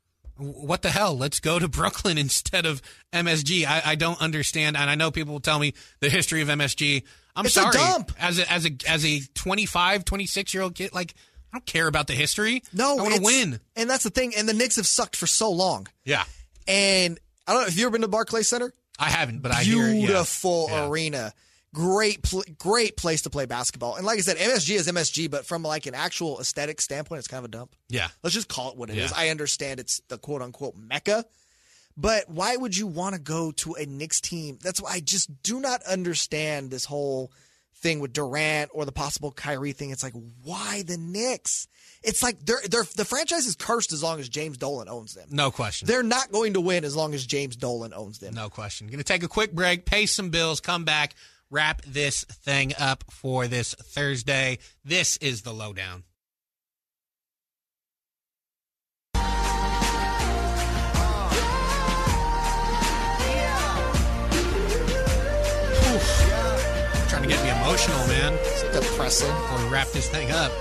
What the hell? Let's go to Brooklyn instead of M S G. I, I don't understand, and I know people will tell me the history of M S G. I'm it's sorry. A dump. As a, as a, as a twenty-five, twenty-six-year-old kid, like, I don't care about the history. No, I want to win. And that's the thing. And the Knicks have sucked for so long. Yeah. And I don't know, have you ever been to Barclays Center? I haven't, but I Beautiful hear Beautiful yeah. arena. Great, pl- great place to play basketball. And like I said, M S G is M S G, but from like an actual aesthetic standpoint, it's kind of a dump. Yeah. Let's just call it what it yeah. is. I understand it's the quote unquote Mecca, but why would you want to go to a Knicks team? That's why I just do not understand this whole thing with Durant or the possible Kyrie thing. It's like, why the Knicks? It's like they're, they're, the franchise is cursed as long as James Dolan owns them. No question. They're not going to win as long as James Dolan owns them. No question. Going to take a quick break, pay some bills, come back, wrap this thing up for this Thursday. This is The Lowdown. Trying to get me emotional, man. It's depressing. Before we wrap this thing up.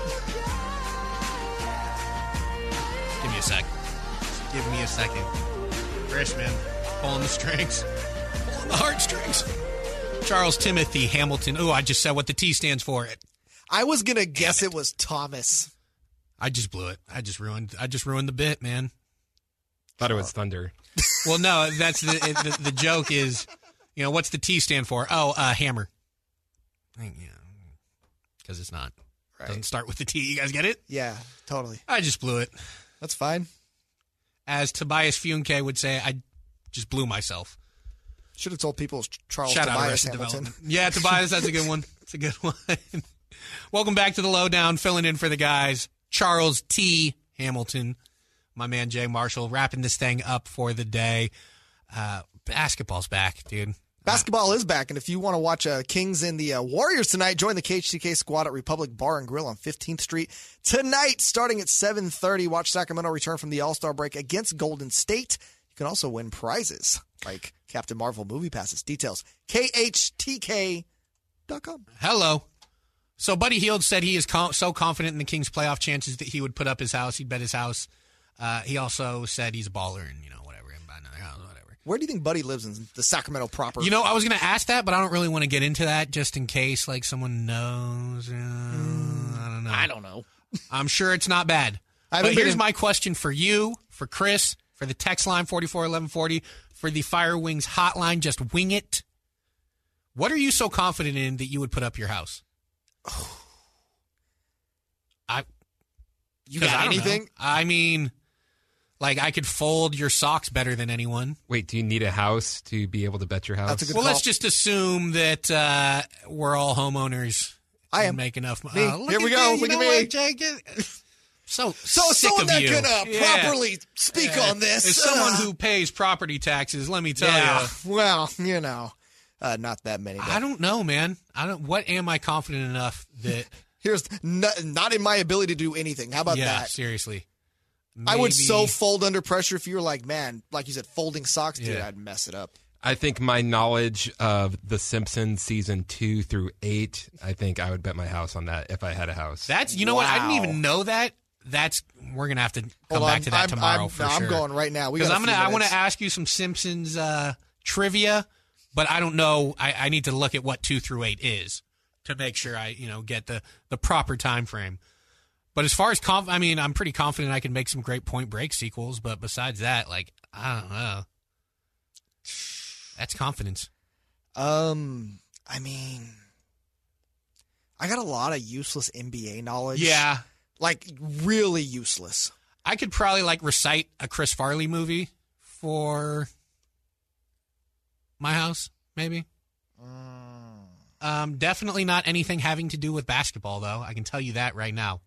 Give me a sec. Just give me a second. Chris, man, pulling the strings. Pulling the heartstrings. Charles Timothy Hamilton. Oh, I just said what the T stands for. I was going to guess it was Thomas. I just blew it. I just ruined I just ruined the bit, man. Thought it was Thunder. Well, no, that's the the, the joke is, you know, what's the T stand for? Oh, uh, hammer. Yeah, because it's not. Right. Doesn't start with the T. You guys get it? Yeah, totally. I just blew it. That's fine. As Tobias Funke would say, I just blew myself. Should have told people it's Charles Shout Tobias out Arrested Hamilton. Development. Yeah, Tobias, that's a good one. It's a good one. Welcome back to The Lowdown, filling in for the guys. Charles T. Hamilton, my man Jay Marshall, wrapping this thing up for the day. Uh, basketball's back, dude. Basketball is back, and if you want to watch uh, Kings and the uh, Warriors tonight, join the K H T K squad at Republic Bar and Grill on fifteenth Street tonight, starting at seven thirty. Watch Sacramento return from the All-Star break against Golden State. You can also win prizes like Captain Marvel movie passes. Details, K H T K dot com. Hello. So Buddy Hield said he is com- so confident in the Kings' playoff chances that he would put up his house. He'd bet his house. Uh, he also said he's a baller and, you know, whatever, and buy another house, whatever. Where do you think Buddy lives in the Sacramento proper? You know, I was going to ask that, but I don't really want to get into that just in case, like, someone knows. Uh, I don't know. I don't know. I'm sure it's not bad. I But haven't been here's in- my question for you, for Chris, for the text line forty-four eleven forty, for the Fire Wings hotline. Just wing it. What are you so confident in that you would put up your house? I. You 'cause got I don't know. anything? I mean, like, I could fold your socks better than anyone. Wait, do you need a house to be able to bet your house? That's a good Well, call. let's just assume that uh, we're all homeowners. I am. and make enough money. Me. Uh, look Here we at go. me. You Look at know me. what, Jake? So, So sick someone of that you. can uh, Yeah. properly speak Yeah. on this. As someone uh, who pays property taxes, let me tell yeah, you. well, you know, uh, not that many. But I don't know, man. I don't. What am I confident enough that? here's not, not in my ability to do anything. How about yeah, that? seriously. I would Maybe- so fold under pressure if you were like, man, like you said, folding socks, dude. Yeah. I'd mess it up. I think my knowledge of The Simpsons season two through eight, I think I would bet my house on that if I had a house. That's you know what? I didn't Wow. even know that. That's we're gonna have to come Hold back on. to that I'm, tomorrow I'm, for no, sure. I'm going right now. We Because got a I'm gonna few I want minutes. to ask you some Simpsons uh, trivia, but I don't know. I, I need to look at what two through eight is to make sure I you know get the the proper time frame. But as far as conf- I mean, I'm pretty confident I can make some great Point Break sequels. But besides that, like I don't know. That's confidence. Um, I mean, I got a lot of useless N B A knowledge. Yeah, like really useless. I could probably like recite a Chris Farley movie for my house, maybe. Um, definitely not anything having to do with basketball, though. I can tell you that right now.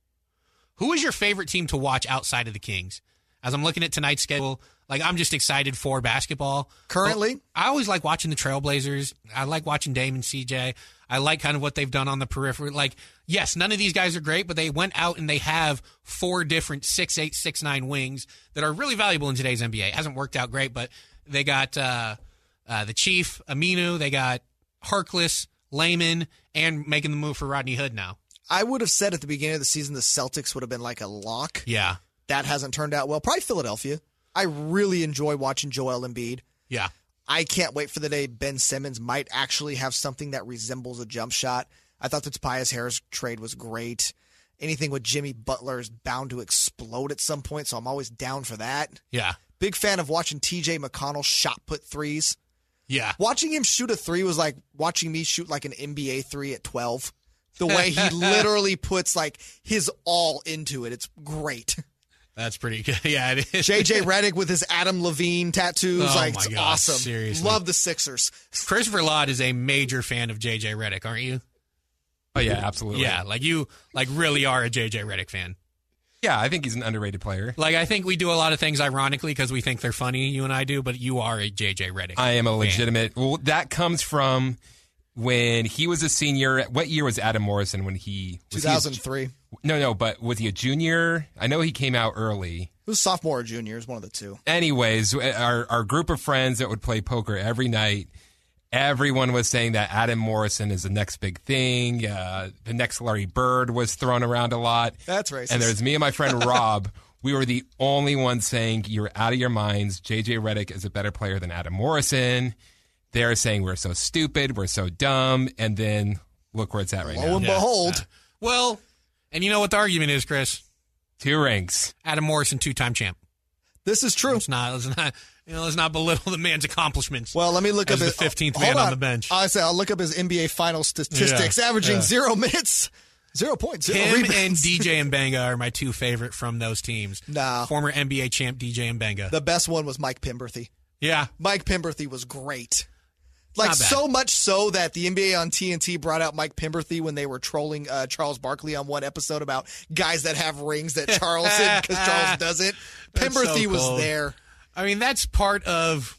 Who is your favorite team to watch outside of the Kings? As I'm looking at tonight's schedule, like I'm just excited for basketball. Currently? I always like watching the Trailblazers. I like watching Dame and C J. I like kind of what they've done on the periphery. Like, yes, none of these guys are great, but they went out and they have four different six eight, six nine wings that are really valuable in today's N B A. It hasn't worked out great, but they got uh, uh, the Chief, Aminu. They got Harkless, Layman, and making the move for Rodney Hood now. I would have said at the beginning of the season the Celtics would have been like a lock. Yeah. That hasn't turned out well. Probably Philadelphia. I really enjoy watching Joel Embiid. Yeah. I can't wait for the day Ben Simmons might actually have something that resembles a jump shot. I thought the Tobias Harris trade was great. Anything with Jimmy Butler is bound to explode at some point, so I'm always down for that. Yeah. Big fan of watching T J McConnell shot put threes. Yeah. Watching him shoot a three was like watching me shoot like an N B A three at twelve. The way he literally puts like his all into it. It's great. That's pretty good. Yeah, it is. J J Redick with his Adam Levine tattoos. Oh like, my it's God, awesome. seriously. Love the Sixers. Christopher Lott is a major fan of J J Redick, aren't you? Oh, yeah, absolutely. Yeah, like you like really are a J J Redick fan. Yeah, I think he's an underrated player. Like I think we do a lot of things ironically because we think they're funny, you and I do, but you are a J J Redick. I am a fan. legitimate. Well, that comes from when he was a senior. What year was Adam Morrison when he was two thousand three. He a, no, no, but was he a junior? I know he came out early. It was sophomore or junior. It was one of the two. Anyways, our our group of friends that would play poker every night, everyone was saying that Adam Morrison is the next big thing. Uh, the next Larry Bird was thrown around a lot. That's racist. And there's me and my friend Rob. We were the only ones saying you're out of your minds. J J Redick is a better player than Adam Morrison. They're saying we're so stupid, we're so dumb, and then look where it's at right Lo now. and Yeah. behold, Well, and you know what the argument is, Chris? Two rings. Adam Morrison, two-time champ. this is true. Let's not, let's not, you know, let's not belittle the man's accomplishments. Well, let me look As up the his fifteenth hold man on the bench. I say I'll look up his N B A final statistics, Yeah, averaging yeah. zero minutes, zero points, zero Him and rebounds. D J Mbenga are my two favorite from those teams. Nah. Former N B A champ D J Mbenga. The best one was Mike Pemberthy. yeah. Mike Pemberthy was great. Like Not bad. so much so that the N B A on T N T brought out Mike Pemberthy when they were trolling uh, Charles Barkley on one episode about guys that have rings that Charles did because Charles doesn't. That's Pemberthy so was cool. there. I mean, that's part of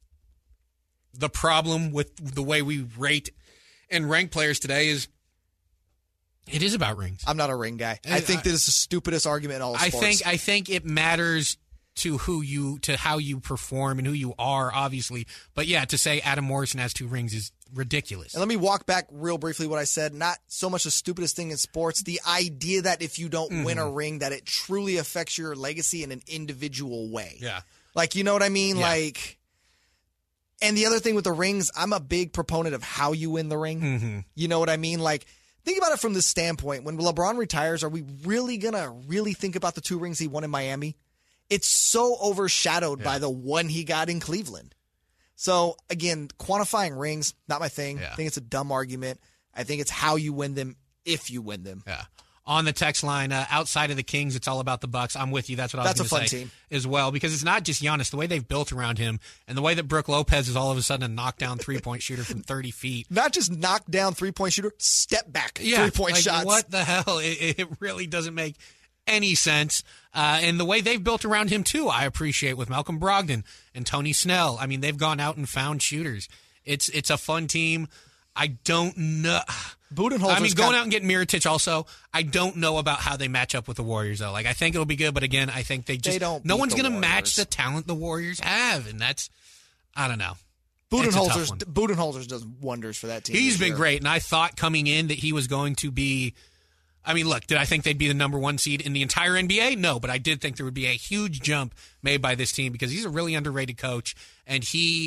the problem with the way we rate and rank players today is it is about rings. I'm not a ring guy. I think this is the stupidest argument in all of I sports. think I think it matters to who you to how you perform and who you are, obviously. But yeah, to say Adam Morrison has two rings is ridiculous. And let me walk back real briefly what I said. Not so much the stupidest thing in sports, the idea that if you don't win Mm-hmm. a ring, that it truly affects your legacy in an individual way. Yeah. Like, you know what I mean? Yeah. Like, And the other thing with the rings, I'm a big proponent of how you win the ring. Mm-hmm. You know what I mean? Like, think about it from this standpoint. When LeBron retires, are we really going to really think about the two rings he won in Miami? It's so overshadowed Yeah. by the one he got in Cleveland. So, again, quantifying rings, not my thing. Yeah. I think it's a dumb argument. I think it's how you win them if you win them. Yeah. On the text line, uh, outside of the Kings, it's all about the Bucks. I'm with you. That's what I was That's a going fun to say team. as well, because it's not just Giannis. The way they've built around him and the way that Brook Lopez is all of a sudden a knockdown three-point shooter from thirty feet. Not just knock down three-point shooter, step back Yeah, three-point like, shots. What the hell? It, it really doesn't make any sense. Uh, and the way they've built around him, too, I appreciate with Malcolm Brogdon and Tony Snell. I mean, they've gone out and found shooters. It's it's a fun team. I don't know. Budenholzer's I mean, going got- out and getting Mirotic also, I don't know about how they match up with the Warriors, though. Like, I think it'll be good, but again, I think they just, They don't no beat one's the going to match Warriors. the talent the Warriors have, and that's, I don't know. It's a tough Budenholzer's one. Budenholzer's does wonders for that team. He's this been year. great, and I thought coming in that he was going to be. I mean, look, did I think they'd be the number one seed in the entire N B A? No, but I did think there would be a huge jump made by this team because he's a really underrated coach, and he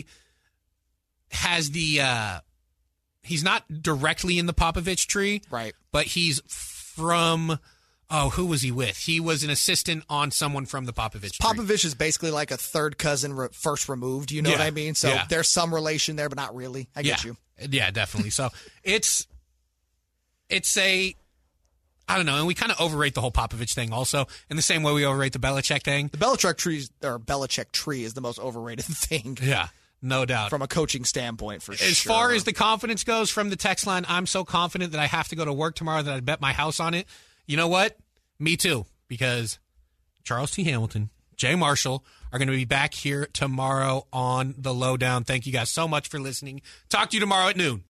has the. Uh, he's not directly in the Popovich tree, Right. but he's from. Oh, who was he with? He was an assistant on someone from the Popovich tree. Popovich is basically like a third cousin re- first removed. You know Yeah. what I mean? So Yeah. there's some relation there, but not really. I get yeah. you. Yeah, definitely. So it's it's a I don't know, and we kind of overrate the whole Popovich thing also in the same way we overrate the Belichick thing. The Belichick tree or Belichick tree is the most overrated thing Yeah, no doubt. from a coaching standpoint for sure. As far as the confidence goes from the text line, I'm so confident that I have to go to work tomorrow that I'd bet my house on it. You know what? Me too, because Charles T. Hamilton, Jay Marshall are going to be back here tomorrow on The Lowdown. Thank you guys so much for listening. Talk to you tomorrow at noon.